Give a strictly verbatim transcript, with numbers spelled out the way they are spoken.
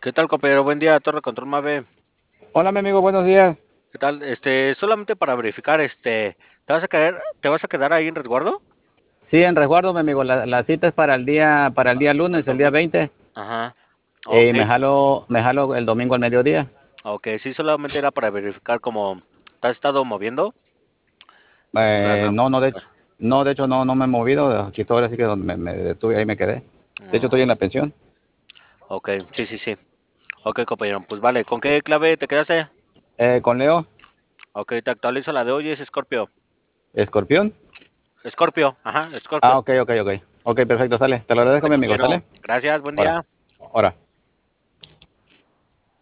¿Qué tal, compañero? Buen día, Torre Control Mave. Hola, mi amigo, buenos días. ¿Qué tal? Este, solamente para verificar, este, ¿te vas a quedar, te vas a quedar ahí en resguardo? Sí, en resguardo, mi amigo, la, la cita es para el día, para el día lunes, el día Domingo. veinte, Ajá. y Ok, me jalo, me jalo el domingo al mediodía. ok, sí, solamente era para verificar cómo te has estado moviendo. Para Eh, nada no, más. no, de hecho, no, de hecho, no, no me he movido. Aquí estoy, ahora sí que donde me, me detuve, ahí me quedé. De hecho, estoy en Ah, la pensión. ok, sí, sí, sí. Ok, compañero, pues vale, ¿con qué clave te quedaste? Eh, con Leo, Ok, te actualizo la de hoy, es Scorpio. Escorpión. Scorpio, ajá, Ah, Scorpio. ok, ok, ok. Ok, perfecto, sale. Te lo agradezco, Vale, mi amigo, compañero, ¿sale? gracias, buen Ahora, día. ahora.